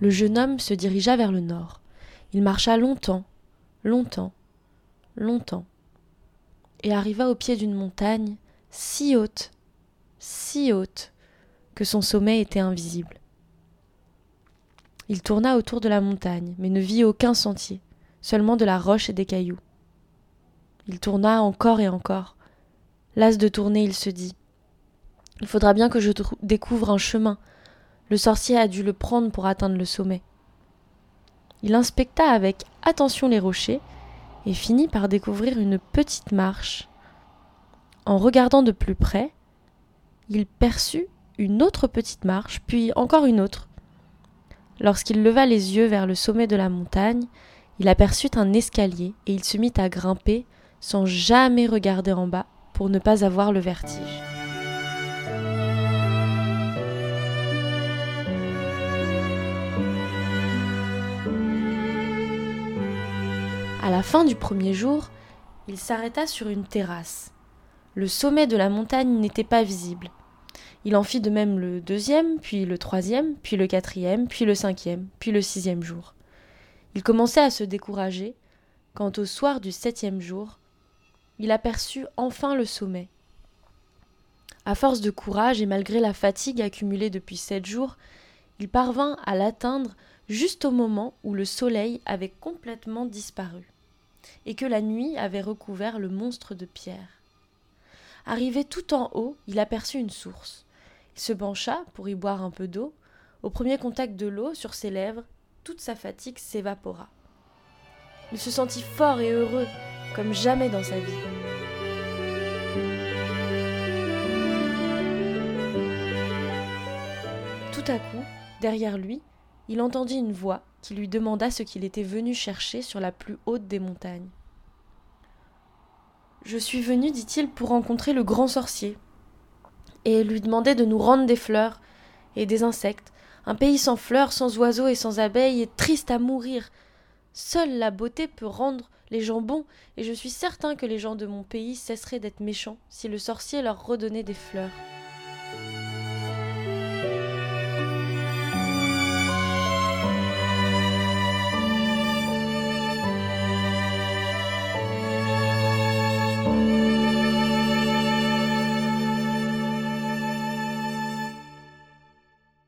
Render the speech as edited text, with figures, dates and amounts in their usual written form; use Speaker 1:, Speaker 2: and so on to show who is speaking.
Speaker 1: le jeune homme se dirigea vers le nord. Il marcha longtemps, longtemps, longtemps, et arriva au pied d'une montagne si haute, que son sommet était invisible. Il tourna autour de la montagne, mais ne vit aucun sentier, seulement de la roche et des cailloux. Il tourna encore et encore. Las de tourner, il se dit « Il faudra bien que je découvre un chemin. Le sorcier a dû le prendre pour atteindre le sommet. » Il inspecta avec attention les rochers et finit par découvrir une petite marche. En regardant de plus près, il perçut une autre petite marche, puis encore une autre. Lorsqu'il leva les yeux vers le sommet de la montagne, il aperçut un escalier et il se mit à grimper sans jamais regarder en bas pour ne pas avoir le vertige. À la fin du premier jour, il s'arrêta sur une terrasse. Le sommet de la montagne n'était pas visible. Il en fit de même le deuxième, puis le troisième, puis le quatrième, puis le cinquième, puis le sixième jour. Il commençait à se décourager, quand au soir du septième jour, il aperçut enfin le sommet. À force de courage et malgré la fatigue accumulée depuis 7 jours, il parvint à l'atteindre juste au moment où le soleil avait complètement disparu et que la nuit avait recouvert le monstre de pierre. Arrivé tout en haut, il aperçut une source. Il se pencha pour y boire un peu d'eau. Au premier contact de l'eau sur ses lèvres, toute sa fatigue s'évapora. Il se sentit fort et heureux, comme jamais dans sa vie. Tout à coup, derrière lui, il entendit une voix qui lui demanda ce qu'il était venu chercher sur la plus haute des montagnes. « Je suis venu, dit-il, pour rencontrer le grand sorcier, et lui demander de nous rendre des fleurs et des insectes. Un pays sans fleurs, sans oiseaux et sans abeilles est triste à mourir. Seule la beauté peut rendre les gens bons, et je suis certain que les gens de mon pays cesseraient d'être méchants si le sorcier leur redonnait des fleurs. »